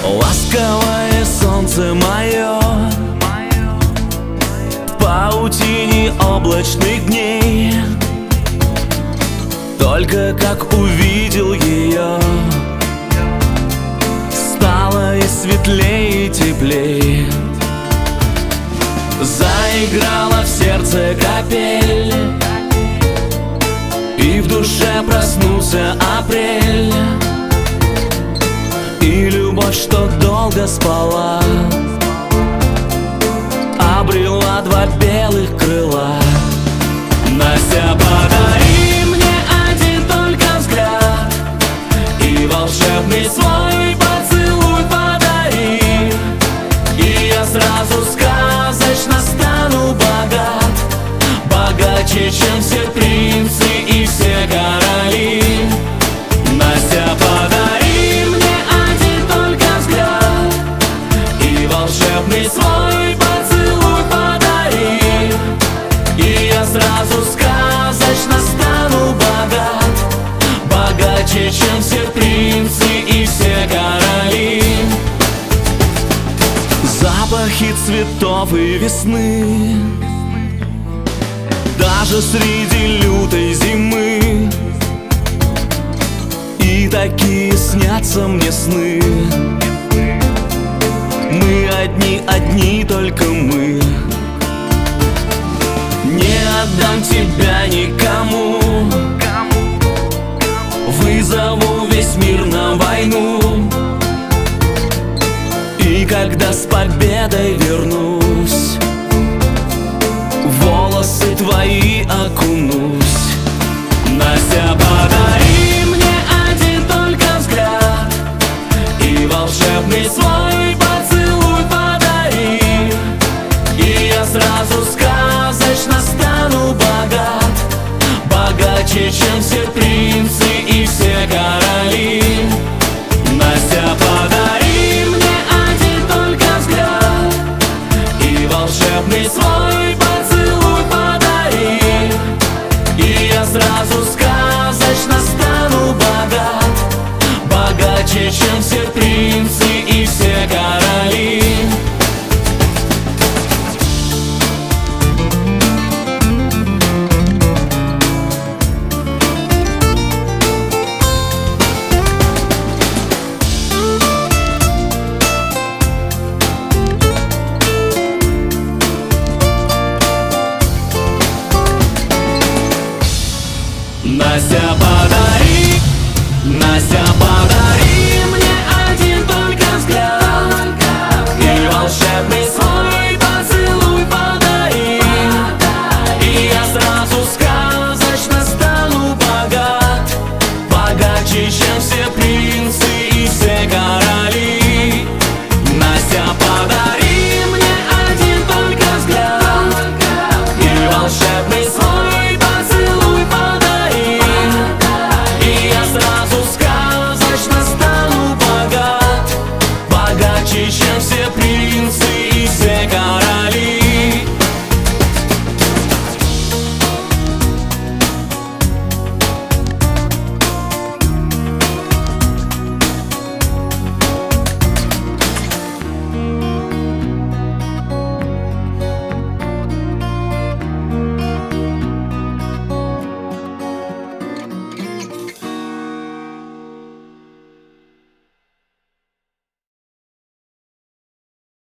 Ласковое солнце мое в паутине облачных дней. Только как увидел ее, стало и светлее, и теплее. Заиграла в сердце капель, и в душе проснулся апрель. И любовь, что долго спала, обрела два белых крыла. Настя, подари мне один только взгляд и волшебный свой поцелуй подари, и я сразу сказочно стану богат, богаче, чем все принцы и все короли. Настя, подари мне один только взгляд и волшебный свой поцелуй подари, и я сразу сказочно стану богат, богаче, чем все принцы и все короли. Запахи цветов и весны, даже среди лютой зимы, и такие снятся мне сны. Мы одни, одни только мы. Не отдам тебя никому, вызову весь мир на войну, и когда с победой вернусь, в волосы твои окунусь. Настя, подари мне один только взгляд и волшебный свой поцелуй подари, и я сразу сказочно стану богат, богаче, чем все принцы и все короли. Настя, подари мне один только взгляд и волшебный свой поцелуй подари, и я сразу сказочно стану богат, богаче, чем все принцы и все короли. Настя, подари, Настя, подари.